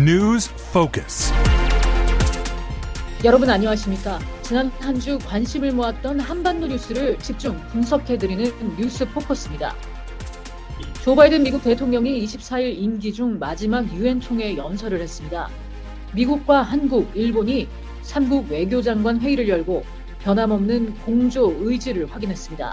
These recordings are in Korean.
News Focus. 여러분 안녕하십니까? 지난 한 주 관심을 모았던 한반도 뉴스를 집중 분석해드리는 뉴스 포커스입니다. 조 바이든 미국 대통령이 24일 임기 중 마지막 유엔 총회 연설을 했습니다. 미국과 한국, 일본이 3국 외교장관 회의를 열고 변함없는 공조 의지를 확인했습니다.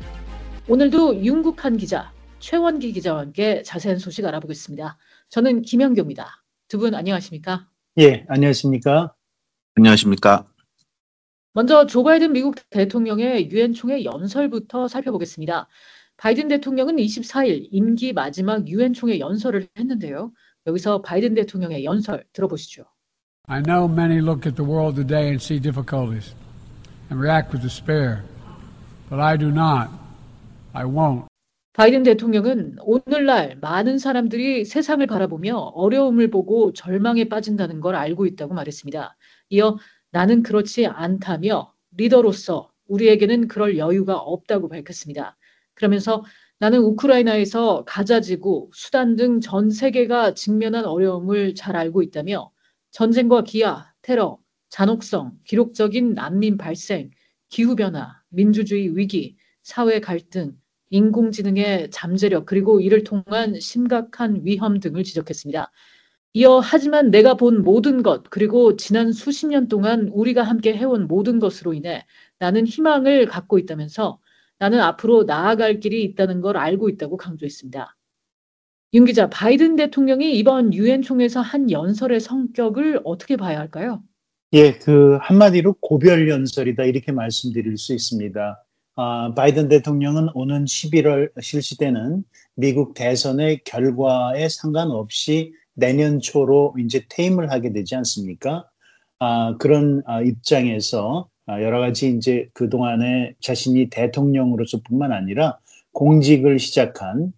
오늘도 윤국한 기자, 최원기 기자와 함께 자세한 소식 알아보겠습니다. 저는 김현교입니다. 두 분 안녕하십니까? 예, 안녕하십니까? 안녕하십니까? 먼저 조 바이든 미국 대통령의 유엔 총회 연설부터 살펴보겠습니다. 바이든 대통령은 24일 임기 마지막 유엔 총회 연설을 했는데요. 여기서 바이든 대통령의 연설 들어보시죠. I know many look at the world today and see difficulties and react with despair, but I do not. I won't. 바이든 대통령은 오늘날 많은 사람들이 세상을 바라보며 어려움을 보고 절망에 빠진다는 걸 알고 있다고 말했습니다. 이어 나는 그렇지 않다며 리더로서 우리에게는 그럴 여유가 없다고 밝혔습니다. 그러면서 나는 우크라이나에서 가자지구, 수단 등 전 세계가 직면한 어려움을 잘 알고 있다며 전쟁과 기아, 테러, 잔혹성, 기록적인 난민 발생, 기후변화, 민주주의 위기, 사회 갈등, 인공지능의 잠재력 그리고 이를 통한 심각한 위험 등을 지적했습니다. 이어 하지만 내가 본 모든 것 그리고 지난 수십 년 동안 우리가 함께 해온 모든 것으로 인해 나는 희망을 갖고 있다면서 나는 앞으로 나아갈 길이 있다는 걸 알고 있다고 강조했습니다. 윤 기자, 바이든 대통령이 이번 유엔 총회에서 한 연설의 성격을 어떻게 봐야 할까요? 예, 한마디로 고별 연설이다 이렇게 말씀드릴 수 있습니다. 바이든 대통령은 오는 11월 실시되는 미국 대선의 결과에 상관없이 내년 초로 이제 퇴임을 하게 되지 않습니까? 그런 입장에서 여러 가지 이제 그동안에 자신이 대통령으로서뿐만 아니라 공직을 시작한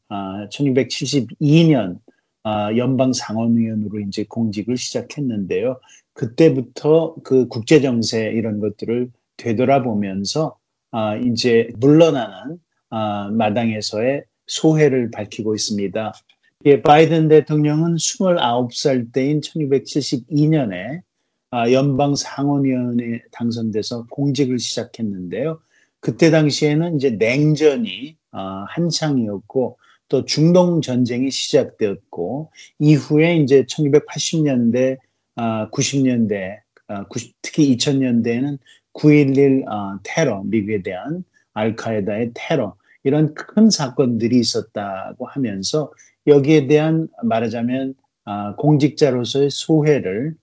1972년 연방 상원의원으로 이제 공직을 시작했는데요. 그때부터 그 국제 정세 이런 것들을 되돌아보면서 이제 물러나는 마당에서의 소회를 밝히고 있습니다. 바이든 대통령은 29살 때인 1972년에 연방 상원의원에 당선돼서 공직을 시작했는데요. 그때 당시에는 이제 냉전이 한창이었고 또 중동 전쟁이 시작되었고 이후에 이제 1980년대, 90년대, 특히 2000년대에는 9.11 테러, 미국에 대한 알카에다의 테러 이런 큰 사건들이 있었다고 하면서 여기에 대한 말하자면 공직자로서의 소회를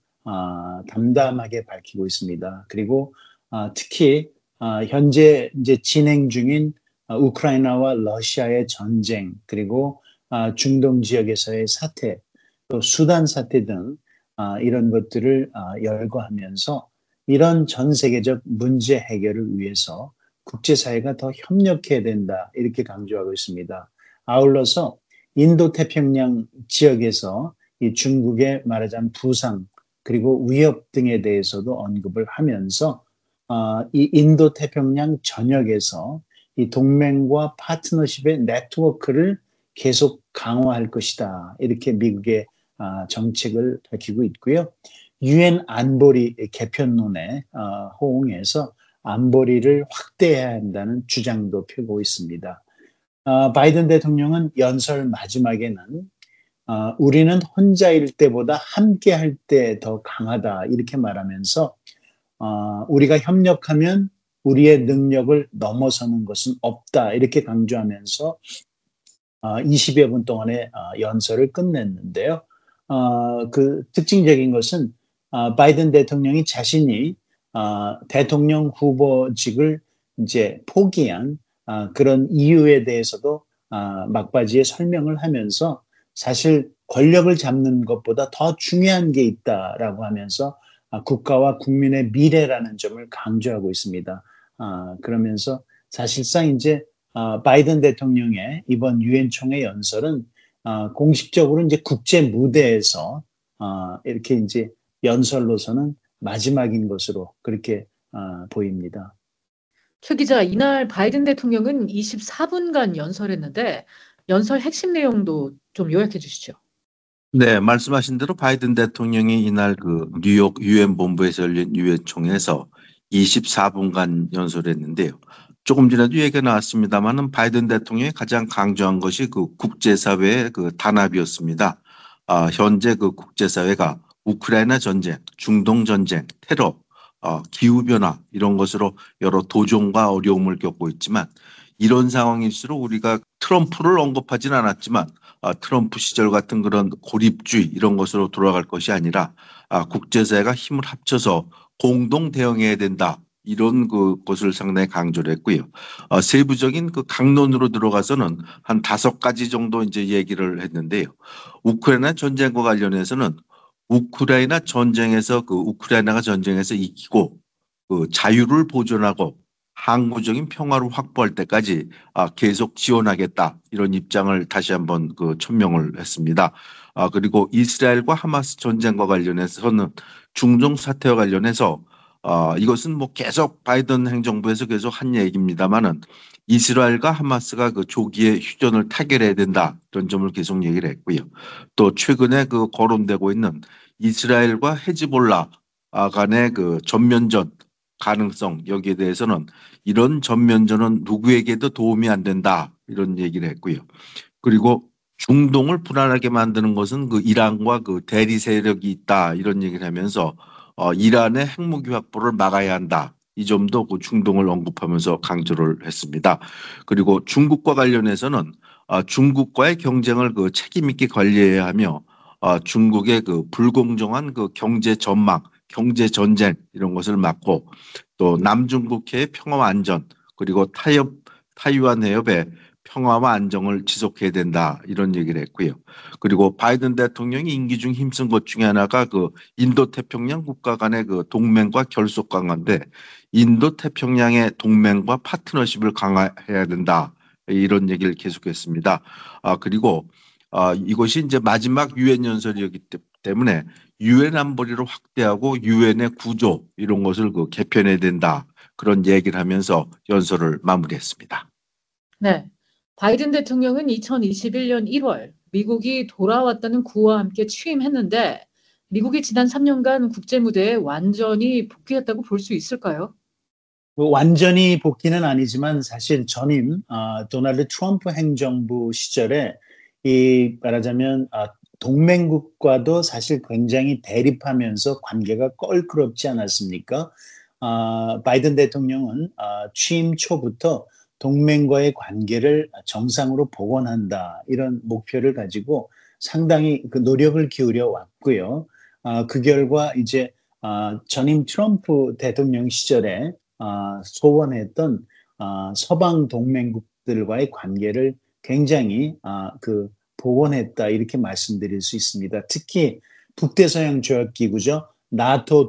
담담하게 밝히고 있습니다. 그리고 특히 현재 이제 진행 중인 우크라이나와 러시아의 전쟁 그리고 중동 지역에서의 사태 또 수단 사태 등 이런 것들을 열거하면서 이런 전 세계적 문제 해결을 위해서 국제사회가 더 협력해야 된다 이렇게 강조하고 있습니다. 아울러서 인도태평양 지역에서 이 중국의 말하자면 부상 그리고 위협 등에 대해서도 언급을 하면서 이 인도태평양 전역에서 이 동맹과 파트너십의 네트워크를 계속 강화할 것이다 이렇게 미국의 정책을 밝히고 있고요. 유엔 안보리 개편론에 호응해서 안보리를 확대해야 한다는 주장도 펴고 있습니다. 바이든 대통령은 연설 마지막에는 우리는 혼자일 때보다 함께할 때 더 강하다 이렇게 말하면서 우리가 협력하면 우리의 능력을 넘어서는 것은 없다 이렇게 강조하면서 20여 분 동안의 연설을 끝냈는데요. 그 특징적인 것은 바이든 대통령이 자신이 대통령 후보직을 이제 포기한 그런 이유에 대해서도 막바지에 설명을 하면서 사실 권력을 잡는 것보다 더 중요한 게 있다라고 하면서 국가와 국민의 미래라는 점을 강조하고 있습니다. 그러면서 사실상 이제 바이든 대통령의 이번 유엔 총회 연설은 공식적으로 이제 국제 무대에서 이렇게 이제 연설로서는 마지막인 것으로 그렇게 보입니다. 최 기자, 이날 바이든 대통령은 24분간 연설했는데 연설 핵심 내용도 좀 요약해 주시죠. 네, 말씀하신 대로 바이든 대통령이 이날 그 뉴욕 유엔 본부에서 열린 유엔 총회에서 24분간 연설했는데요. 조금 전에도 얘기가 나왔습니다만은 바이든 대통령이 가장 강조한 것이 그 국제사회의 그 단합이었습니다. 현재 그 국제사회가 우크라이나 전쟁, 중동 전쟁, 테러, 기후변화 이런 것으로 여러 도전과 어려움을 겪고 있지만 이런 상황일수록 우리가 트럼프를 언급하진 않았지만 트럼프 시절 같은 그런 고립주의 이런 것으로 돌아갈 것이 아니라 국제사회가 힘을 합쳐서 공동 대응해야 된다. 이런 것을 상당히 강조를 했고요. 세부적인 그 강론으로 들어가서는 한 5가지 정도 이제 얘기를 했는데요. 우크라이나 전쟁과 관련해서는 우크라이나가 전쟁에서 이기고 그 자유를 보존하고 항구적인 평화를 확보할 때까지 계속 지원하겠다 이런 입장을 다시 한번 그 천명을 했습니다. 그리고 이스라엘과 하마스 전쟁과 관련해서는 중동 사태와 관련해서 이것은 뭐 계속 바이든 행정부에서 계속 한 얘기입니다만은 이스라엘과 하마스가 그 조기에 휴전을 타결해야 된다 이런 점을 계속 얘기를 했고요. 또 최근에 그 거론되고 있는 이스라엘과 헤즈볼라 간의 그 전면전 가능성 여기에 대해서는 이런 전면전은 누구에게도 도움이 안 된다 이런 얘기를 했고요. 그리고 중동을 불안하게 만드는 것은 그 이란과 그 대리 세력이 있다 이런 얘기를 하면서 이란의 핵무기 확보를 막아야 한다. 이 점도 그 중동을 언급하면서 강조를 했습니다. 그리고 중국과 관련해서는 중국과의 경쟁을 그 책임 있게 관리해야 하며 중국의 그 불공정한 그 경제 전망, 경제 전쟁 이런 것을 막고 또 남중국해의 평화와 안전 그리고 타이완 해협의 평화와 안정을 지속해야 된다 이런 얘기를 했고요. 그리고 바이든 대통령이 임기 중 힘쓴 것 중에 하나가 그 인도 태평양 국가 간의 그 동맹과 결속 강화인데 인도 태평양의 동맹과 파트너십을 강화해야 된다 이런 얘기를 계속했습니다. 그리고 이것이 이제 마지막 유엔 연설이었기 때문에 유엔 안보리를 확대하고 유엔의 구조 이런 것을 그 개편해야 된다 그런 얘기를 하면서 연설을 마무리했습니다. 네. 바이든 대통령은 2021년 1월 미국이 돌아왔다는 구호와 함께 취임했는데 미국이 지난 3년간 국제 무대에 완전히 복귀했다고 볼 수 있을까요? 완전히 복귀는 아니지만 사실 전임 도널드 트럼프 행정부 시절에 이 말하자면 동맹국과도 사실 굉장히 대립하면서 관계가 껄끄럽지 않았습니까? 바이든 대통령은 취임 초부터 동맹과의 관계를 정상으로 복원한다 이런 목표를 가지고 상당히 그 노력을 기울여 왔고요. 그 결과 이제 전임 트럼프 대통령 시절에 소원했던 서방 동맹국들과의 관계를 굉장히 그 복원했다 이렇게 말씀드릴 수 있습니다. 특히 북대서양 조약기구죠. 나토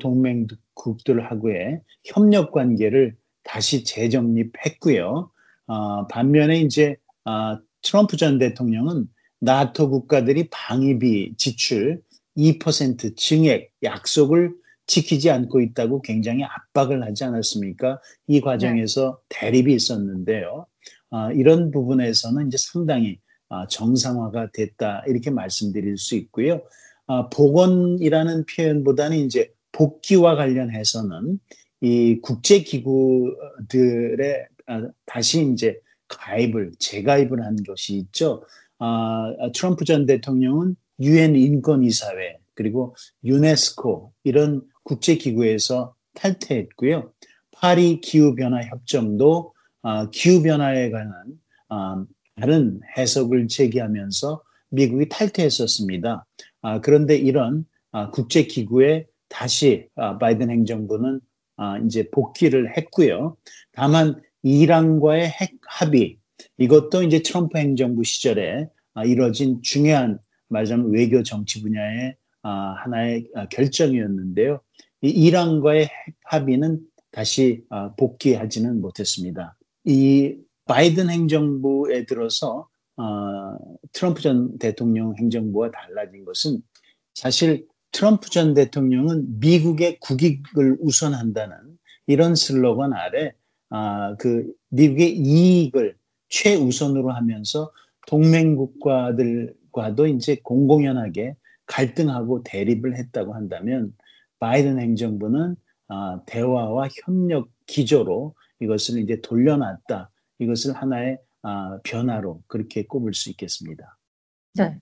동맹국들하고의 협력 관계를 다시 재정립했고요. 반면에 이제 트럼프 전 대통령은 나토 국가들이 방위비 지출 2% 증액 약속을 지키지 않고 있다고 굉장히 압박을 하지 않았습니까? 이 과정에서 대립이 있었는데요. 이런 부분에서는 이제 상당히 정상화가 됐다 이렇게 말씀드릴 수 있고요. 복원이라는 표현보다는 이제 복귀와 관련해서는 이 국제기구들의 다시 이제 재가입을 한 것이 있죠. 트럼프 전 대통령은 유엔 인권이사회 그리고 유네스코 이런 국제기구에서 탈퇴했고요. 파리 기후변화 협정도 기후변화에 관한 다른 해석을 제기하면서 미국이 탈퇴했었습니다. 그런데 이런 국제기구에 다시 바이든 행정부는 이제 복귀를 했고요. 다만 이란과의 핵 합의 이것도 이제 트럼프 행정부 시절에 이뤄진 중요한 말하자면 외교 정치 분야의 하나의 결정이었는데요. 이 이란과의 핵 합의는 다시 복귀하지는 못했습니다. 이 바이든 행정부에 들어서 트럼프 전 대통령 행정부와 달라진 것은 사실 트럼프 전 대통령은 미국의 국익을 우선한다는 이런 슬로건 아래 그 미국의 이익을 최우선으로 하면서 동맹국가들과도 이제 공공연하게 갈등하고 대립을 했다고 한다면 바이든 행정부는 대화와 협력 기조로 이것을 이제 돌려놨다. 이것을 하나의 변화로 그렇게 꼽을 수 있겠습니다. 네.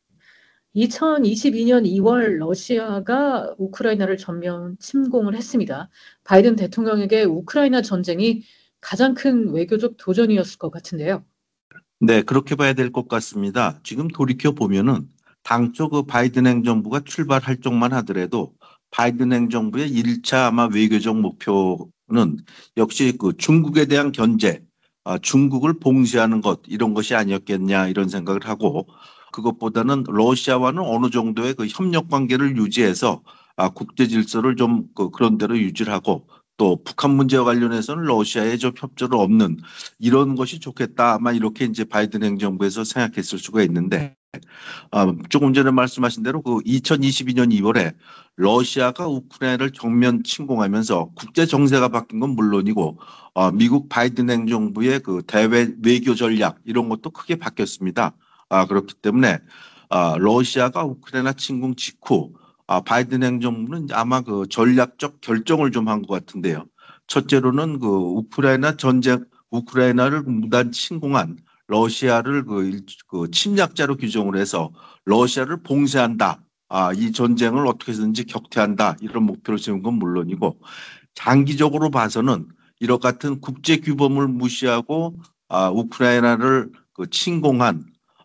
2022년 2월 러시아가 우크라이나를 전면 침공을 했습니다. 바이든 대통령에게 우크라이나 전쟁이 가장 큰 외교적 도전이었을 것 같은데요. 네, 그렇게 봐야 될 것 같습니다. 지금 돌이켜 보면은 당초 그 바이든 행정부가 출발할 쪽만 하더라도 바이든 행정부의 1차 아마 외교적 목표는 역시 그 중국에 대한 견제, 중국을 봉쇄하는 것 이런 것이 아니었겠냐 이런 생각을 하고 그것보다는 러시아와는 어느 정도의 그 협력 관계를 유지해서 국제 질서를 좀 그런 대로 유지를 하고 또 북한 문제와 관련해서는 러시아에 좀 협조를 없는 이런 것이 좋겠다. 아마 이렇게 이제 바이든 행정부에서 생각했을 수가 있는데, 조금 전에 말씀하신 대로 그 2022년 2월에 러시아가 우크라이나를 정면 침공하면서 국제 정세가 바뀐 건 물론이고, 미국 바이든 행정부의 그 대외 외교 전략 이런 것도 크게 바뀌었습니다. 그렇기 때문에 러시아가 우크라이나 침공 직후 바이든 행정부는 아마 그 전략적 결정을 좀 한 것 같은데요. 첫째로는 그 우크라이나 전쟁, 우크라이나를 무단 침공한 러시아를 그 침략자로 규정을 해서 러시아를 봉쇄한다. 이 전쟁을 어떻게 해서든지 격퇴한다. 이런 목표를 세운 건 물론이고 장기적으로 봐서는 이런 같은 국제 규범을 무시하고 우크라이나를 그 침공한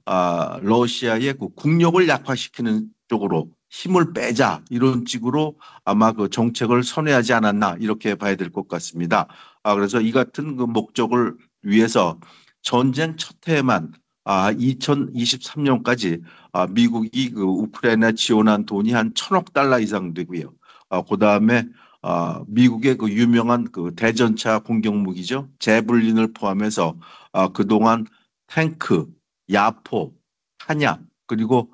러시아의 그 국력을 약화시키는 쪽으로 힘을 빼자 이런 식으로 아마 그 정책을 선회하지 않았나 이렇게 봐야 될 것 같습니다. 그래서 이 같은 그 목적을 위해서 전쟁 첫 해에만 2023년까지 미국이 그 우크라이나 지원한 돈이 한 1,000억 달러 이상 되고요. 그다음에 미국의 그 유명한 그 대전차 공격 무기죠. 제블린을 포함해서 그동안 탱크, 야포, 탄약 그리고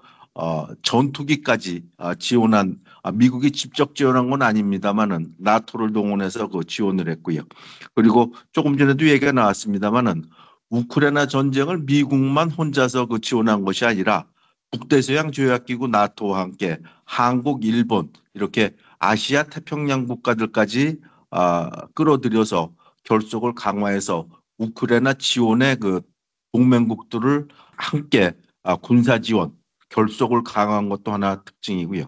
전투기까지 지원한 미국이 직접 지원한 건 아닙니다만은 나토를 동원해서 그 지원을 했고요. 그리고 조금 전에도 얘기가 나왔습니다만은 우크라이나 전쟁을 미국만 혼자서 그 지원한 것이 아니라 북대서양 조약기구 나토와 함께 한국, 일본 이렇게 아시아 태평양 국가들까지 끌어들여서 결속을 강화해서 우크라이나 지원의 그 동맹국들을 함께 군사 지원, 결속을 강화한 것도 하나 특징이고요.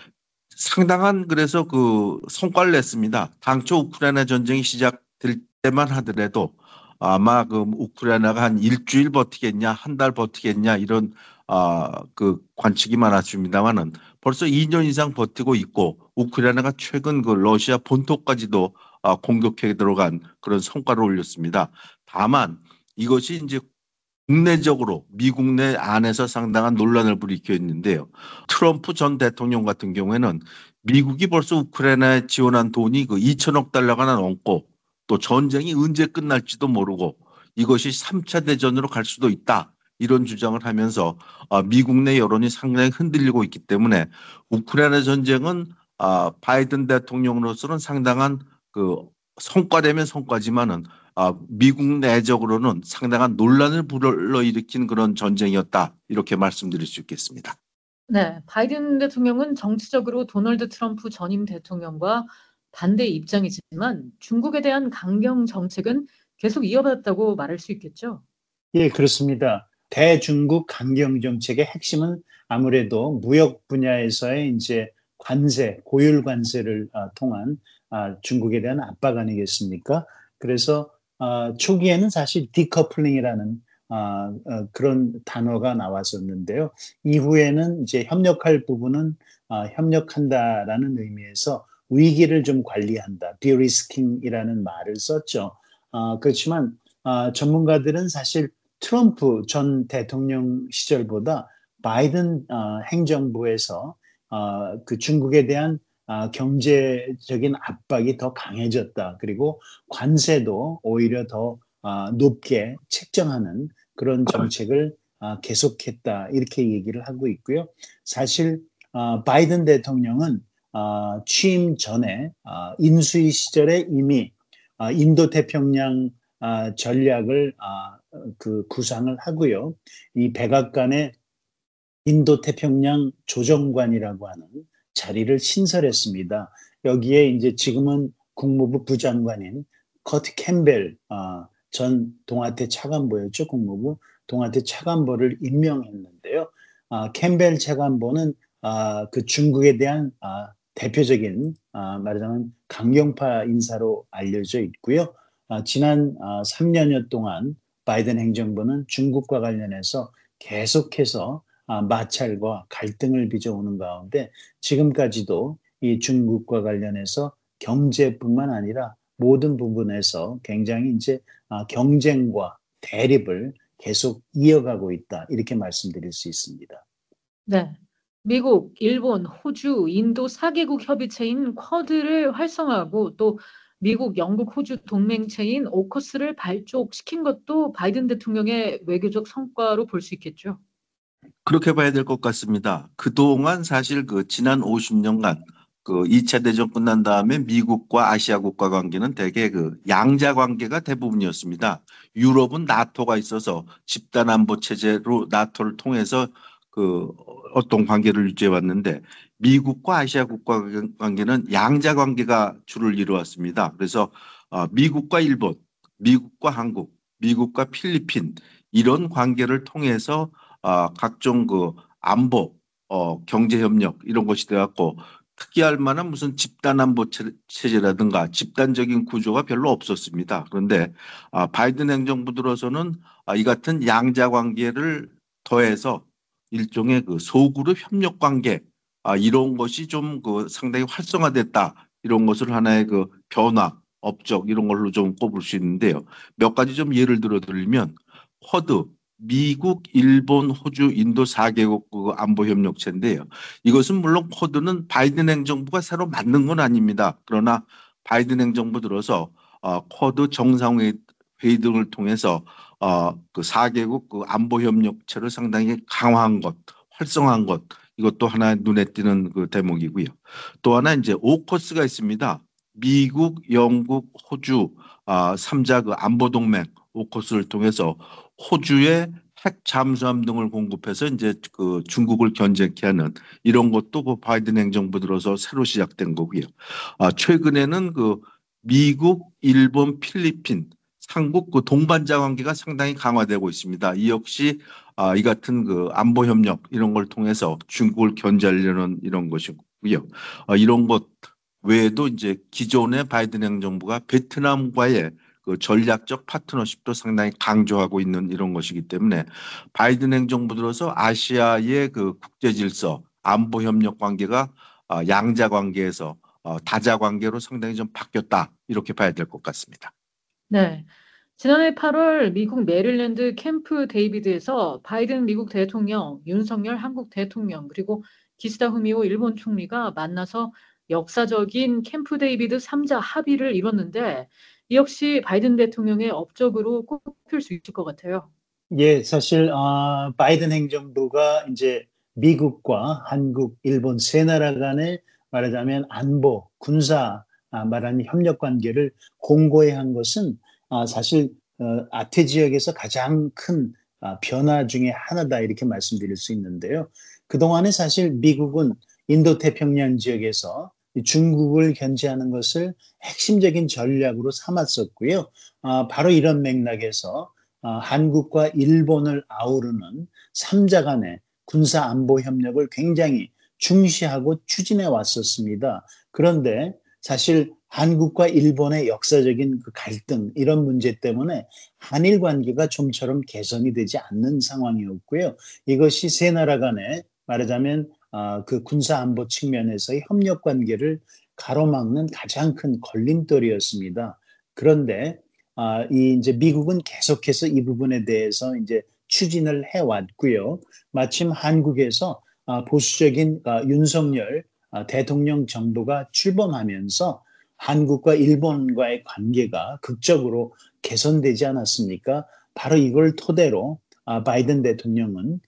상당한 그래서 그 성과를 냈습니다. 당초 우크라이나 전쟁이 시작될 때만 하더라도 아마 그 우크라이나가 한 일주일 버티겠냐, 한 달 버티겠냐 이런 그 관측이 많았습니다만은 벌써 2년 이상 버티고 있고 우크라이나가 최근 그 러시아 본토까지도 공격해 들어간 그런 성과를 올렸습니다. 다만 이것이 이제 국내적으로 미국 내 안에서 상당한 논란을 불이켜 있는데요. 트럼프 전 대통령 같은 경우에는 미국이 벌써 우크라이나에 지원한 돈이 그 2천억 달러가 넘고 또 전쟁이 언제 끝날지도 모르고 이것이 3차 대전으로 갈 수도 있다. 이런 주장을 하면서 미국 내 여론이 상당히 흔들리고 있기 때문에 우크라이나 전쟁은 바이든 대통령으로서는 상당한 그 성과되면 성과지만은 미국 내적으로는 상당한 논란을 불러일으킨 그런 전쟁이었다. 이렇게 말씀드릴 수 있겠습니다. 네, 바이든 대통령은 정치적으로 도널드 트럼프 전임 대통령과 반대 입장이지만 중국에 대한 강경 정책은 계속 이어받았다고 말할 수 있겠죠? 예, 그렇습니다. 대중국 강경 정책의 핵심은 아무래도 무역 분야에서의 이제 관세, 고율 관세를 통한 중국에 대한 압박 아니겠습니까? 그래서 초기에는 사실 디커플링이라는 그런 단어가 나왔었는데요. 이후에는 이제 협력할 부분은 협력한다라는 의미에서 위기를 좀 관리한다, 디리스킹이라는 말을 썼죠. 그렇지만 전문가들은 사실 트럼프 전 대통령 시절보다 바이든 행정부에서 그 중국에 대한 경제적인 압박이 더 강해졌다. 그리고 관세도 오히려 더 높게 책정하는 그런 정책을 계속했다. 이렇게 얘기를 하고 있고요. 사실 바이든 대통령은 취임 전에 인수위 시절에 이미 인도태평양 전략을 그 구상을 하고요. 이 백악관의 인도 태평양 조정관이라고 하는 자리를 신설했습니다. 여기에 이제 지금은 국무부 부장관인 커트 캠벨 전 동아태 차관보였죠. 국무부 동아태 차관보를 임명했는데요. 캠벨 차관보는 그 중국에 대한 대표적인 말하자면 강경파 인사로 알려져 있고요. 지난 3년여 동안 바이든 행정부는 중국과 관련해서 계속해서 마찰과 갈등을 빚어오는 가운데 지금까지도 이 중국과 관련해서 경제뿐만 아니라 모든 부분에서 굉장히 이제 경쟁과 대립을 계속 이어가고 있다. 이렇게 말씀드릴 수 있습니다. 네. 미국, 일본, 호주, 인도 4개국 협의체인 쿼드를 활성화하고 또 미국, 영국, 호주 동맹체인 오커스를 발족시킨 것도 바이든 대통령의 외교적 성과로 볼 수 있겠죠. 그렇게 봐야 될 것 같습니다. 그동안 사실 그 지난 50년간 그 2차 대전 끝난 다음에 미국과 아시아 국가 관계는 대개 그 양자 관계가 대부분이었습니다. 유럽은 나토가 있어서 집단 안보 체제로 나토를 통해서 그 어떤 관계를 유지해 왔는데 미국과 아시아 국가 관계는 양자 관계가 주를 이루었습니다. 그래서 미국과 일본, 미국과 한국, 미국과 필리핀 이런 관계를 통해서 각종 그 안보, 경제 협력 이런 것이 돼갖고 특이할 만한 무슨 집단 안보 체제라든가 집단적인 구조가 별로 없었습니다. 그런데 바이든 행정부 들어서는 이 같은 양자 관계를 더해서 일종의 그 소그룹 협력 관계 이런 것이 좀 그 상당히 활성화됐다. 이런 것을 하나의 그 변화, 업적 이런 걸로 좀 꼽을 수 있는데요. 몇 가지 좀 예를 들어 드리면 쿼드 미국, 일본, 호주, 인도 4개국 안보협력체인데요. 이것은 물론 쿼드는 바이든 행정부가 새로 만든 건 아닙니다. 그러나 바이든 행정부 들어서 쿼드 정상회의 등을 통해서 그 4개국 그 안보협력체를 상당히 강화한 것, 활성화한 것 이것도 하나 눈에 띄는 그 대목이고요. 또 하나 이제 오커스가 있습니다. 미국, 영국, 호주 3자 그 안보동맹 오커스를 통해서 호주의 핵 잠수함 등을 공급해서 이제 그 중국을 견제케 하는 이런 것도 그 바이든 행정부 들어서 새로 시작된 거고요. 최근에는 그 미국, 일본, 필리핀, 삼국 그 동반자 관계가 상당히 강화되고 있습니다. 이 역시 이 같은 그 안보 협력 이런 걸 통해서 중국을 견제하려는 이런 것이고요. 이런 것 외에도 이제 기존의 바이든 행정부가 베트남과의 그 전략적 파트너십도 상당히 강조하고 있는 이런 것이기 때문에 바이든 행정부 들어서 아시아의 그 국제 질서, 안보 협력 관계가 양자 관계에서 다자 관계로 상당히 좀 바뀌었다 이렇게 봐야 될 것 같습니다. 네. 지난해 8월 미국 메릴랜드 캠프 데이비드에서 바이든 미국 대통령, 윤석열 한국 대통령, 그리고 기시다 후미오 일본 총리가 만나서 역사적인 캠프 데이비드 3자 합의를 이뤘는데 이 역시 바이든 대통령의 업적으로 꼽힐 수 있을 것 같아요. 예, 사실 바이든 행정부가 이제 미국과 한국, 일본 세 나라 간의 말하자면 안보, 군사 말하는 협력 관계를 공고히 한 것은 사실 아태 지역에서 가장 큰 변화 중에 하나다 이렇게 말씀드릴 수 있는데요. 그동안에 사실 미국은 인도태평양 지역에서 중국을 견제하는 것을 핵심적인 전략으로 삼았었고요. 바로 이런 맥락에서 한국과 일본을 아우르는 3자 간의 군사 안보 협력을 굉장히 중시하고 추진해 왔었습니다. 그런데 사실 한국과 일본의 역사적인 그 갈등 이런 문제 때문에 한일 관계가 좀처럼 개선이 되지 않는 상황이었고요. 이것이 세 나라 간에 말하자면 그 군사 안보 측면에서의 협력 관계를 가로막는 가장 큰 걸림돌이었습니다. 그런데 이 이제 미국은 계속해서 이 부분에 대해서 이제 추진을 해왔고요. 마침 한국에서 보수적인 윤석열 대통령 정부가 출범하면서 한국과 일본과의 관계가 극적으로 개선되지 않았습니까? 바로 이걸 토대로 바이든 대통령은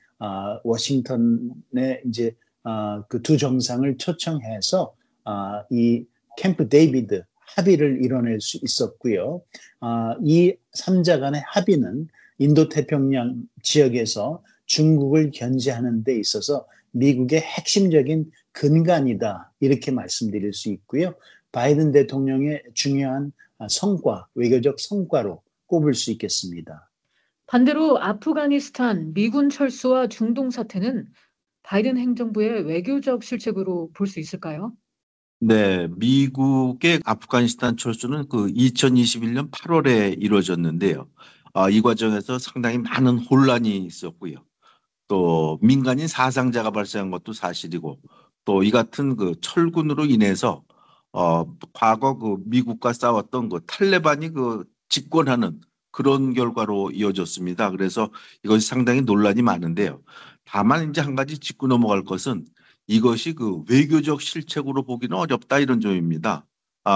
워싱턴에 이제 그 두 정상을 초청해서 이 캠프 데이비드 합의를 이뤄낼 수 있었고요. 이 3자 간의 합의는 인도태평양 지역에서 중국을 견제하는 데 있어서 미국의 핵심적인 근간이다. 이렇게 말씀드릴 수 있고요. 바이든 대통령의 중요한 성과, 외교적 성과로 꼽을 수 있겠습니다. 반대로 아프가니스탄 미군 철수와 중동 사태는 바이든 행정부의 외교적 실책으로 볼 수 있을까요? 네, 미국의 아프가니스탄 철수는 그 2021년 8월에 이루어졌는데요. 이 과정에서 상당히 많은 혼란이 있었고요. 또 민간인 사상자가 발생한 것도 사실이고, 또 이 같은 그 철군으로 인해서 과거 그 미국과 싸웠던 그 탈레반이 그 집권하는 그런 결과로 이어졌습니다. 그래서 이것이 상당히 논란이 많은데요. 다만 이제 한 가지 짚고 넘어갈 것은 이것이 그 외교적 실책으로 보기는 어렵다 이런 점입니다.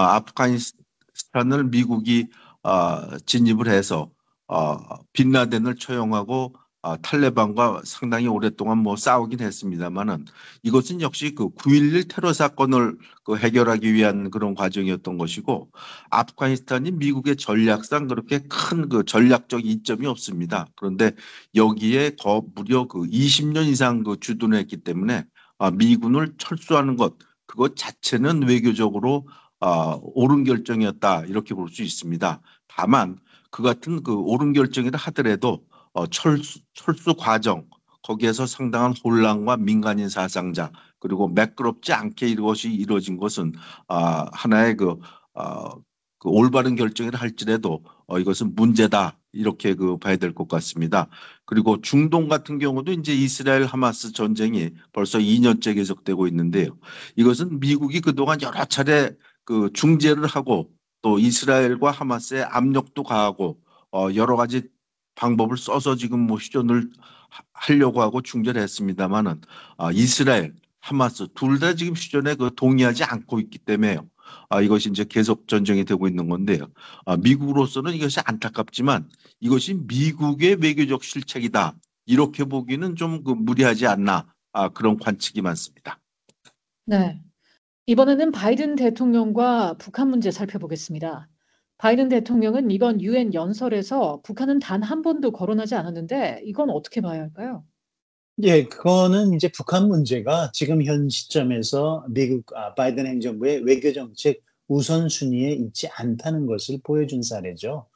아프가니스탄을 미국이 진입을 해서 빈라덴을 처형하고 탈레반과 상당히 오랫동안 뭐 싸우긴 했습니다만은 이것은 역시 그 9.11 테러 사건을 그 해결하기 위한 그런 과정이었던 것이고 아프가니스탄이 미국의 전략상 그렇게 큰 그 전략적 이점이 없습니다. 그런데 여기에 무려 그 20년 이상 그 주둔을 했기 때문에 미군을 철수하는 것 그것 자체는 외교적으로 옳은 결정이었다 이렇게 볼 수 있습니다. 다만 그 같은 그 옳은 결정이라 하더라도 철수 과정 거기에서 상당한 혼란과 민간인 사상자 그리고 매끄럽지 않게 이것이 이루어진 것은 하나의 그 올바른 결정이라 할지라도 이것은 문제다 이렇게 그 봐야 될 것 같습니다. 그리고 중동 같은 경우도 이제 이스라엘 하마스 전쟁이 벌써 2년째 계속되고 있는데요. 이것은 미국이 그동안 여러 차례 그 중재를 하고 또 이스라엘과 하마스의 압력도 가하고 여러 가지 방법을 써서 지금 뭐 휴전을 하려고 하고 중재를 했습니다만은 이스라엘, 하마스 둘 다 지금 휴전에 그 동의하지 않고 있기 때문에요. 이것이 이제 계속 전쟁이 되고 있는 건데요. 미국으로서는 이것이 안타깝지만 이것이 미국의 외교적 실책이다. 이렇게 보기는 좀 그 무리하지 않나 그런 관측이 많습니다. 네. 이번에는 바이든 대통령과 북한 문제 살펴보겠습니다. 바이든 대통령은 이번 유엔 연설에서 북한은 단 한 번도 거론하지 않았는데 이건 어떻게 봐야 할까요? 예, 그거는 이제 북한 문제가 지금 현 시점에서 미국 바이든 행정부의 외교 정책 우선순위에 있지 않다는 것을 보여준 사례죠.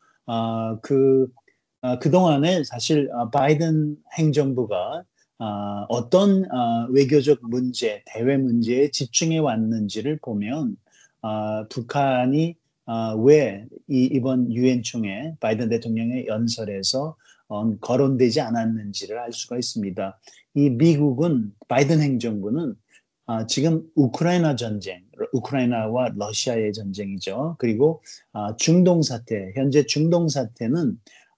그동안에 사실 바이든 행정부가 어떤 외교적 문제, 대외 문제에 집중해 왔는지를 보면 북한이 왜 이번 유엔 총회 바이든 대통령의 연설에서 거론되지 않았는지를 알 수가 있습니다. 이 미국은 바이든 행정부는 지금 우크라이나 전쟁, 우크라이나와 러시아의 전쟁이죠. 그리고 중동 사태, 현재 중동 사태는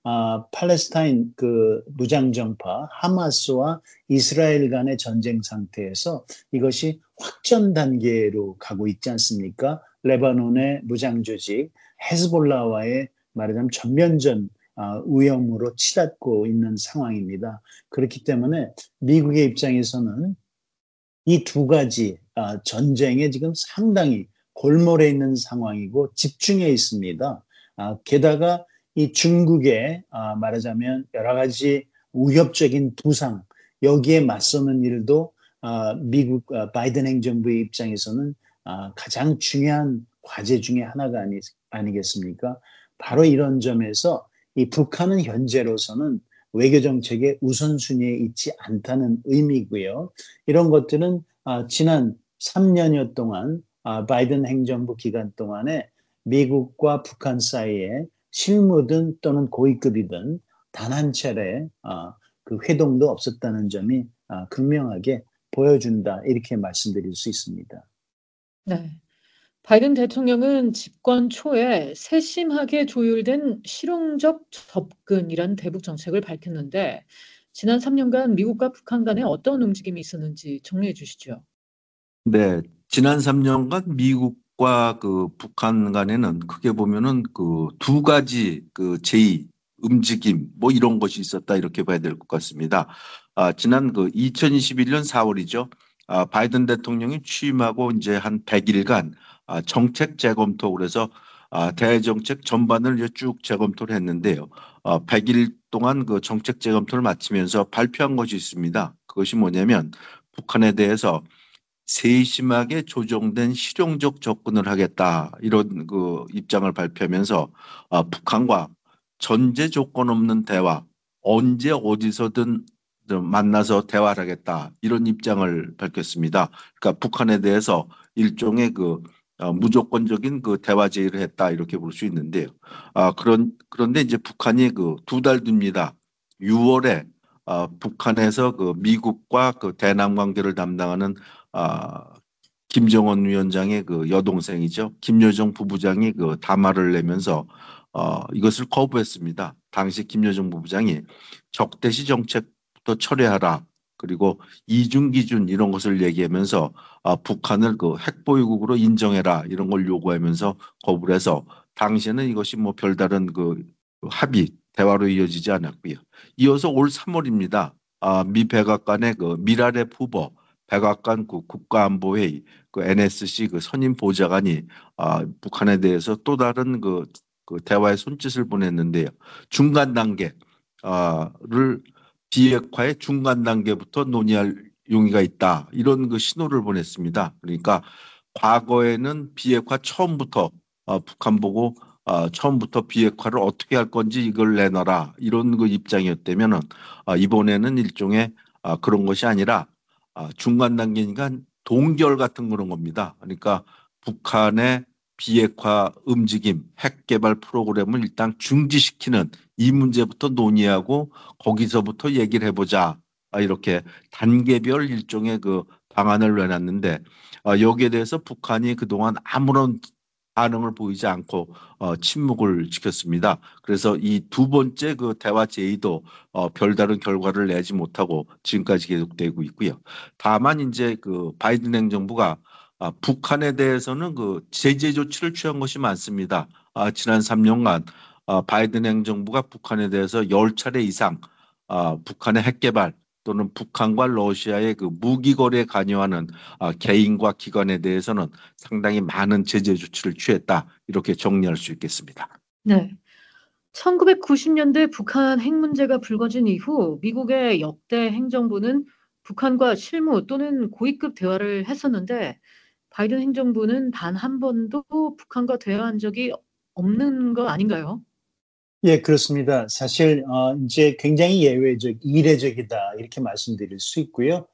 팔레스타인 그 무장정파 하마스와 이스라엘 간의 전쟁 상태에서 이것이 확전 단계로 가고 있지 않습니까? 레바논의 무장조직 헤즈볼라와의 말하자면 전면전 위험으로 치닫고 있는 상황입니다. 그렇기 때문에 미국의 입장에서는 이 두 가지 전쟁에 지금 상당히 골몰해 있는 상황이고 집중해 있습니다. 게다가 이 중국의 말하자면 여러 가지 위협적인 부상 여기에 맞서는 일도 미국 바이든 행정부의 입장에서는 가장 중요한 과제 중에 하나가 아니겠습니까? 바로 이런 점에서 이 북한은 현재로서는 외교 정책의 우선순위에 있지 않다는 의미고요. 이런 것들은 지난 3년여 동안 바이든 행정부 기간 동안에 미국과 북한 사이에 실무든 또는 고위급이든 단 한 차례 그 회동도 없었다는 점이 극명하게 보여준다 이렇게 말씀드릴 수 있습니다. 네. 바이든 대통령은 집권 초에 세심하게 조율된 실용적 접근이란 대북 정책을 밝혔는데 지난 3년간 미국과 북한 간에 어떤 움직임이 있었는지 정리해 주시죠. 네, 지난 3년간 미국과 그 북한 간에는 크게 보면은 그 두 가지 그 제의, 움직임 뭐 이런 것이 있었다 이렇게 봐야 될 것 같습니다. 지난 그 2021년 4월이죠. 바이든 대통령이 취임하고 이제 한 100일간 정책 재검토 그래서 대외 정책 전반을 이제 쭉 재검토를 했는데요. 100일 동안 그 정책 재검토를 마치면서 발표한 것이 있습니다. 그것이 뭐냐면 북한에 대해서 세심하게 조정된 실용적 접근을 하겠다 이런 그 입장을 발표하면서 북한과 전제 조건 없는 대화, 언제 어디서든 만나서 대화를 하겠다 이런 입장을 밝혔습니다. 그러니까 북한에 대해서 일종의 그 무조건적인 그 대화 제의를 했다 이렇게 볼 수 있는데요. 그런데 이제 북한이 그 두 달 뒤입니다. 6월에 북한에서 그 미국과 그 대남 관계를 담당하는 아, 김정은 위원장의 그 여동생이죠. 김여정 부부장이 그 담화를 내면서 이것을 거부했습니다. 당시 김여정 부부장이 적대시 정책부터 철회하라. 그리고 이중 기준 이런 것을 얘기하면서 북한을 그 핵보유국으로 인정해라 이런 걸 요구하면서 거부를 해서 당시에는 이것이 뭐 별다른 그 합의 대화로 이어지지 않았고요. 이어서 올 3월입니다. 미 백악관의 그 미라레 후보 백악관 그 국가안보회의 그 NSC 그 선임 보좌관이 북한에 대해서 또 다른 그 대화의 손짓을 보냈는데요. 중간 단계를 비핵화의 중간 단계부터 논의할 용의가 있다. 이런 그 신호를 보냈습니다. 그러니까 과거에는 비핵화 처음부터 북한 보고 처음부터 비핵화를 어떻게 할 건지 이걸 내놔라. 이런 그 입장이었다면은 이번에는 일종의 그런 것이 아니라 중간 단계니까 동결 같은 그런 겁니다. 그러니까 북한의 비핵화 움직임, 핵 개발 프로그램을 일단 중지시키는 이 문제부터 논의하고 거기서부터 얘기를 해보자. 이렇게 단계별 일종의 그 방안을 내놨는데 여기에 대해서 북한이 그동안 아무런 반응을 보이지 않고 침묵을 지켰습니다. 그래서 이 두 번째 그 대화 제의도 별다른 결과를 내지 못하고 지금까지 계속되고 있고요. 다만 이제 그 바이든 행정부가 북한에 대해서는 그 제재 조치를 취한 것이 많습니다. 지난 3년간 바이든 행정부가 북한에 대해서 10차례 이상 북한의 핵 개발 또는 북한과 러시아의 그 무기 거래에 관여하는 개인과 기관에 대해서는 상당히 많은 제재 조치를 취했다. 이렇게 정리할 수 있겠습니다. 네. 1990년대 북한 핵 문제가 불거진 이후 미국의 역대 행정부는 북한과 실무 또는 고위급 대화를 했었는데 바이든 행정부는 단 한 번도 북한과 대화한 적이 없는 거 아닌가요? 예, 그렇습니다. 사실 이제 굉장히 예외적, 이례적이다 이렇게 말씀드릴 수 있고요.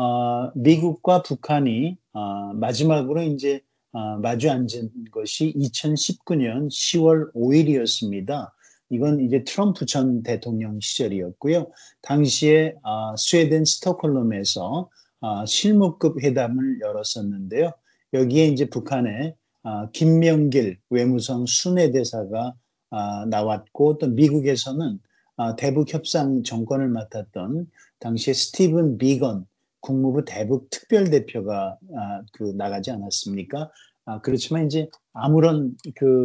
미국과 북한이 마지막으로 이제 마주 앉은 것이 2019년 10월 5일이었습니다. 이건 이제 트럼프 전 대통령 시절이었고요. 당시에 스웨덴 스톡홀름에서 실무급 회담을 열었었는데요. 여기에 이제 북한의 김명길 외무성 순회대사가 나왔고 또 미국에서는 대북 협상 정권을 맡았던 당시에 스티븐 비건 국무부 대북 특별대표가 나가지 않았습니까? 그렇지만 이제 아무런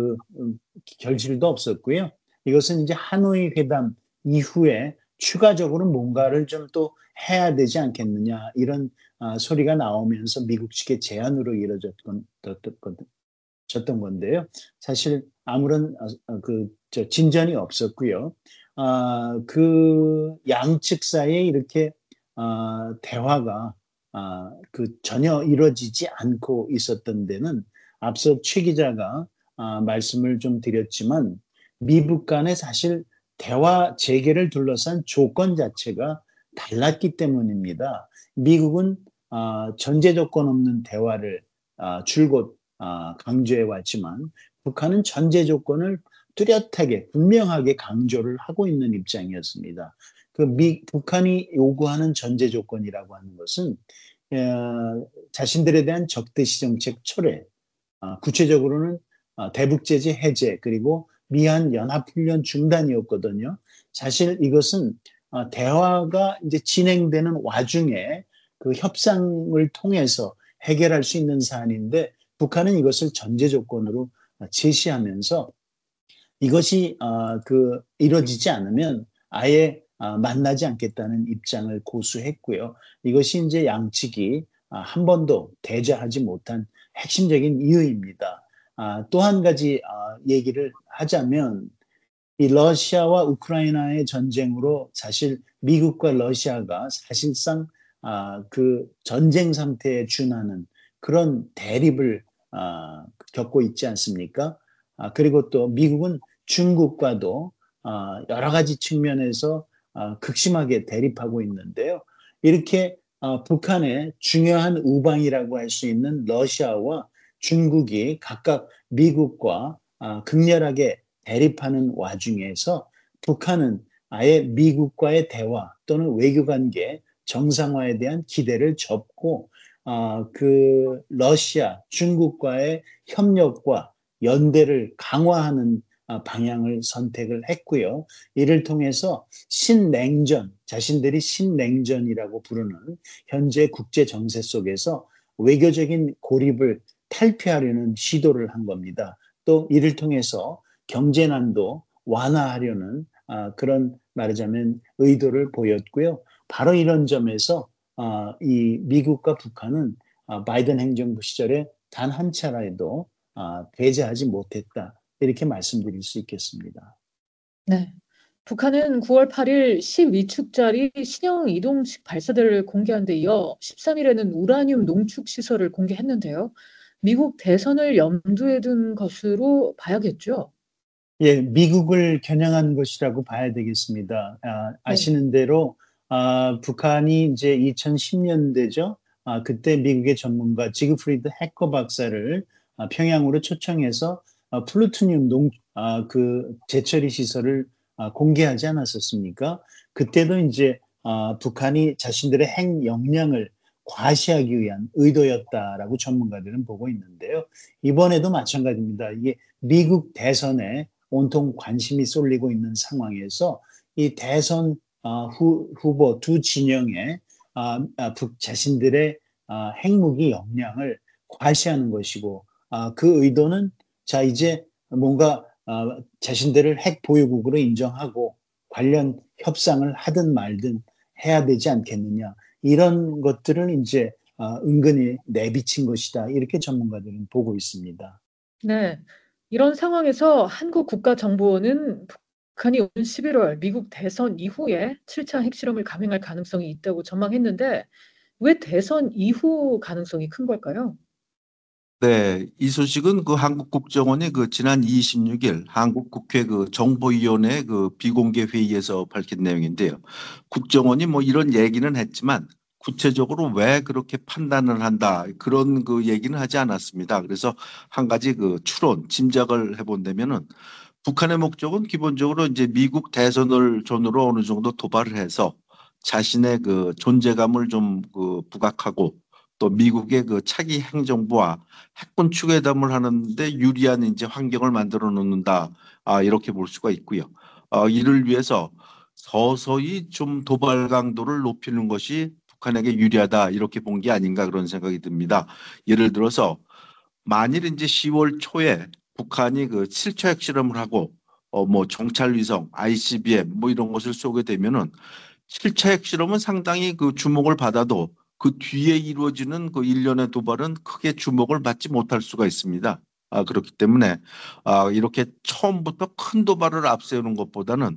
결실도 없었고요. 이것은 이제 하노이 회담 이후에 추가적으로 뭔가를 좀 또 해야 되지 않겠느냐 이런 소리가 나오면서 미국 측의 제안으로 이루어졌던 건데요. 사실 아무런 진전이 없었고요. 그 양측 사이에 이렇게 대화가 전혀 이루어지지 않고 있었던 데는 앞서 최 기자가 말씀을 좀 드렸지만 미북 간에 사실 대화 재개를 둘러싼 조건 자체가 달랐기 때문입니다. 미국은 전제 조건 없는 대화를 줄곧 강조해 왔지만 북한은 전제 조건을 뚜렷하게 분명하게 강조를 하고 있는 입장이었습니다. 북한이 요구하는 전제 조건이라고 하는 것은 자신들에 대한 적대시 정책 철회, 구체적으로는 대북 제재 해제 그리고 미한 연합훈련 중단이었거든요. 사실 이것은 대화가 이제 진행되는 와중에 그 협상을 통해서 해결할 수 있는 사안인데 북한은 이것을 전제 조건으로 제시하면서 이것이 이루어지지 않으면 아예 만나지 않겠다는 입장을 고수했고요. 이것이 이제 양측이 한 번도 대자하지 못한 핵심적인 이유입니다. 또 한 가지 얘기를 하자면 이 러시아와 우크라이나의 전쟁으로 사실 미국과 러시아가 사실상 그 전쟁 상태에 준하는 그런 대립을 겪고 있지 않습니까? 그리고 또 미국은 중국과도 여러 가지 측면에서 극심하게 대립하고 있는데요. 이렇게 북한의 중요한 우방이라고 할 수 있는 러시아와 중국이 각각 미국과 극렬하게 대립하는 와중에서 북한은 아예 미국과의 대화 또는 외교관계 정상화에 대한 기대를 접고 그 러시아, 중국과의 협력과 연대를 강화하는 방향을 선택을 했고요. 이를 통해서 신냉전, 자신들이 신냉전이라고 부르는 현재 국제 정세 속에서 외교적인 고립을 탈피하려는 시도를 한 겁니다. 또 이를 통해서 경제난도 완화하려는 그런 말하자면 의도를 보였고요. 바로 이런 점에서 이 미국과 북한은 바이든 행정부 시절에 단 한 차례도 배제하지 못했다. 이렇게 말씀드릴 수 있겠습니다. 네. 북한은 9월 8일 12축짜리 신형 이동식 발사대를 공개한 데 이어 13일에는 우라늄 농축 시설을 공개했는데요. 미국 대선을 염두에 둔 것으로 봐야겠죠? 예, 미국을 겨냥한 것이라고 봐야 되겠습니다. 네. 아시는 대로 북한이 이제 2010년대죠. 그때 미국의 전문가 지그프리드 해커 박사를 평양으로 초청해서 플루토늄 그 재처리 시설을 공개하지 않았었습니까? 그때도 이제 북한이 자신들의 핵 역량을 과시하기 위한 의도였다라고 전문가들은 보고 있는데요. 이번에도 마찬가지입니다. 이게 미국 대선에 온통 관심이 쏠리고 있는 상황에서 이 대선 후보 두 진영의 자신들의 핵무기 역량을 과시하는 것이고 그 의도는 자 이제 뭔가 자신들을 핵 보유국으로 인정하고 관련 협상을 하든 말든 해야 되지 않겠느냐 이런 것들을 이제 은근히 내비친 것이다 이렇게 전문가들은 보고 있습니다. 네. 이런 상황에서 한국국가정보원은 북한이 오는 11월 미국 대선 이후에 7차 핵실험을 감행할 가능성이 있다고 전망했는데 왜 대선 이후 가능성이 큰 걸까요? 네, 이 소식은 그 한국국정원이 그 지난 26일 한국국회 그 정보위원회 그 비공개 회의에서 밝힌 내용인데요. 국정원이 뭐 이런 얘기는 했지만 구체적으로 왜 그렇게 판단을 한다 그런 그 얘기는 하지 않았습니다. 그래서 한 가지 그 추론, 짐작을 해본다면은 북한의 목적은 기본적으로 이제 미국 대선을 전후로 어느 정도 도발을 해서 자신의 그 존재감을 좀 그 부각하고 또 미국의 그 차기 행정부와 핵군 추계담을 하는데 유리한 이제 환경을 만들어 놓는다. 이렇게 볼 수가 있고요. 이를 위해서 서서히 좀 도발 강도를 높이는 것이 북한에게 유리하다. 이렇게 본 게 아닌가 그런 생각이 듭니다. 예를 들어서 만일 이제 10월 초에 북한이 그 7차 핵실험을 하고 뭐 정찰위성, ICBM 뭐 이런 것을 쏘게 되면은 7차 핵실험은 상당히 그 주목을 받아도 그 뒤에 이루어지는 그 일련의 도발은 크게 주목을 받지 못할 수가 있습니다. 그렇기 때문에 이렇게 처음부터 큰 도발을 앞세우는 것보다는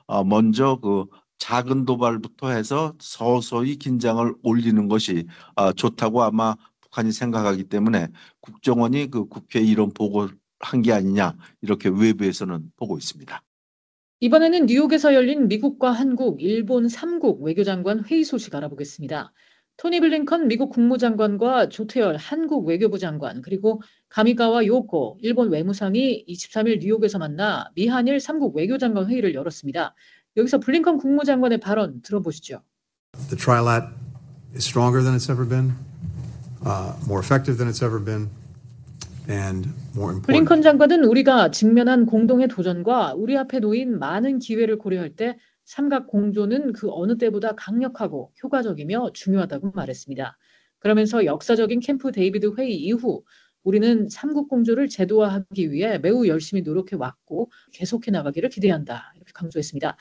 먼저 그 작은 도발부터 해서 서서히 긴장을 올리는 것이 좋다고 아마 북한이 생각하기 때문에 국정원이 그 국회에 이런 보고를 한 게 아니냐 이렇게 외부에서는 보고 있습니다. 이번에는 뉴욕에서 열린 미국과 한국, 일본 3국 외교장관 회의 소식 알아보겠습니다. 토니 블링컨 미국 국무장관과 조태열 한국 외교부 장관 그리고 가미가와 요코 일본 외무상이 23일 뉴욕에서 만나 미한일 3국 외교장관 회의를 열었습니다. 여기서 블링컨 국무장관의 발언 들어보시죠. The trilat is stronger than it's ever been, more effective than it's ever been, and more important. 블링컨 장관은 우리가 직면한 공동의 도전과 우리 앞에 놓인 많은 기회를 고려할 때 삼각 공조는 그 어느 때보다 강력하고 효과적이며 중요하다고 말했습니다. 그러면서 역사적인 캠프 데이비드 회의 이후 우리는 삼국 공조를 제도화하기 위해 매우 열심히 노력해 왔고 계속해 나가기를 기대한다. 이렇게 강조했습니다.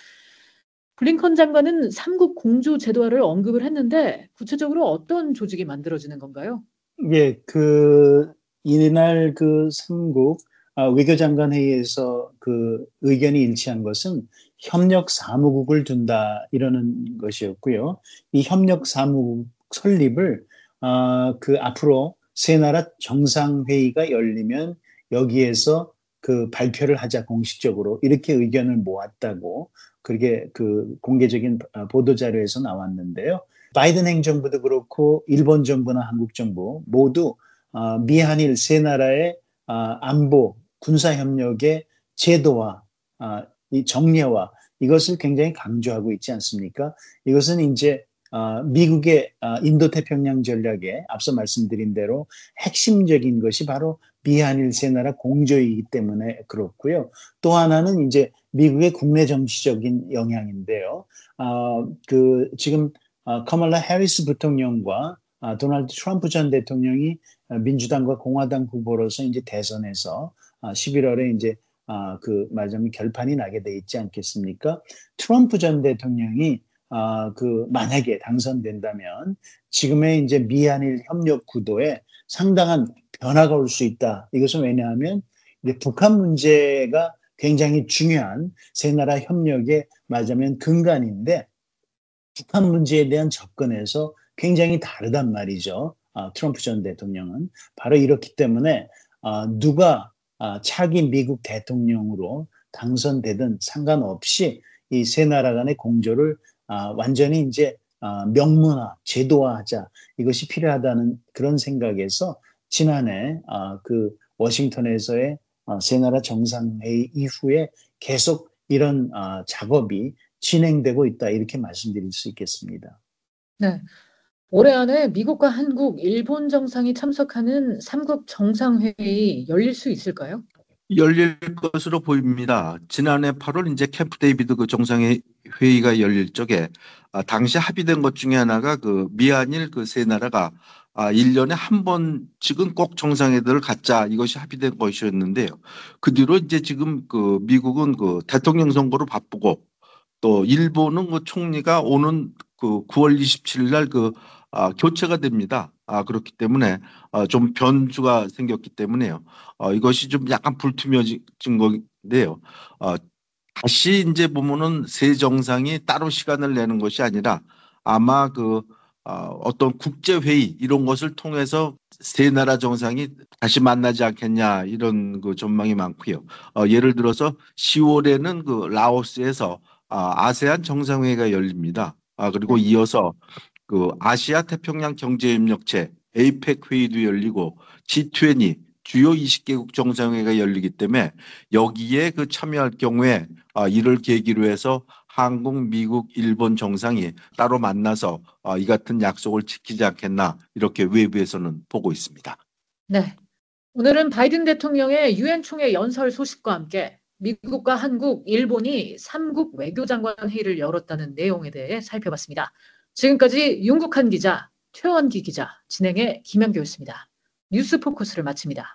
블링컨 장관은 삼국 공조 제도화를 언급을 했는데 구체적으로 어떤 조직이 만들어지는 건가요? 예, 이날 그 삼국 외교장관 회의에서 그 의견이 일치한 것은 협력 사무국을 둔다 이러는 것이었고요. 이 협력 사무국 설립을 그 앞으로 세 나라 정상회의가 열리면 여기에서 그 발표를 하자 공식적으로 이렇게 의견을 모았다고 그렇게 그 공개적인 보도 자료에서 나왔는데요. 바이든 행정부도 그렇고 일본 정부나 한국 정부 모두 미한일 세 나라의 안보 군사 협력의 제도화, 이 정례화 이것을 굉장히 강조하고 있지 않습니까? 이것은 이제 미국의 인도태평양 전략에 앞서 말씀드린 대로 핵심적인 것이 바로 미한일 세 나라 공조이기 때문에 그렇고요. 또 하나는 이제 미국의 국내 정치적인 영향인데요. 그 지금 카멀라 해리스 부통령과 도널드 트럼프 전 대통령이 민주당과 공화당 후보로서 이제 대선에서 11월에 이제 그 말하자면 결판이 나게 돼 있지 않겠습니까? 트럼프 전 대통령이 그 만약에 당선된다면 지금의 이제 미한일 협력 구도에 상당한 변화가 올 수 있다. 이것은 왜냐하면 이제 북한 문제가 굉장히 중요한 세 나라 협력의 말하자면 근간인데 북한 문제에 대한 접근에서 굉장히 다르단 말이죠. 트럼프 전 대통령은 바로 이렇기 때문에 누가 차기 미국 대통령으로 당선되든 상관없이 이 세 나라 간의 공조를 완전히 이제 명문화, 제도화하자 이것이 필요하다는 그런 생각에서 지난해 그 워싱턴에서의 세 나라 정상회의 이후에 계속 이런 작업이 진행되고 있다 이렇게 말씀드릴 수 있겠습니다. 네. 올해 안에 미국과 한국, 일본 정상이 참석하는 3국 정상회의 열릴 수 있을까요? 열릴 것으로 보입니다. 지난해 8월 이제 캠프 데이비드 그 정상회의가 열릴 적에 당시 합의된 것 중에 하나가 그 미한일 그 세 나라가 1년에 한 번씩은 꼭 정상회담을 갖자 이것이 합의된 것이었는데요. 그 뒤로 이제 지금 그 미국은 그 대통령 선거로 바쁘고 또 일본은 그 총리가 오는 그 9월 27일 날 그 교체가 됩니다. 그렇기 때문에 좀 변수가 생겼기 때문에요. 이것이 좀 약간 불투명해진 건데요. 다시 이제 보면은 새 정상이 따로 시간을 내는 것이 아니라 아마 그 어떤 국제 회의 이런 것을 통해서 세 나라 정상이 다시 만나지 않겠냐 이런 그 전망이 많고요. 예를 들어서 10월에는 그 라오스에서 아세안 정상회의가 열립니다. 그리고 이어서 그 아시아 태평양 경제협력체 에이펙 회의도 열리고 G20 주요 20개국 정상회의가 열리기 때문에 여기에 그 참여할 경우에 이를 계기로 해서 한국, 미국, 일본 정상이 따로 만나서 이 같은 약속을 지키지 않겠나 이렇게 외부에서는 보고 있습니다. 네. 오늘은 바이든 대통령의 유엔 총회 연설 소식과 함께 미국과 한국, 일본이 3국 외교장관 회의를 열었다는 내용에 대해 살펴봤습니다. 지금까지 윤국한 기자, 최원기 기자, 진행의 김현교였습니다. 뉴스 포커스를 마칩니다.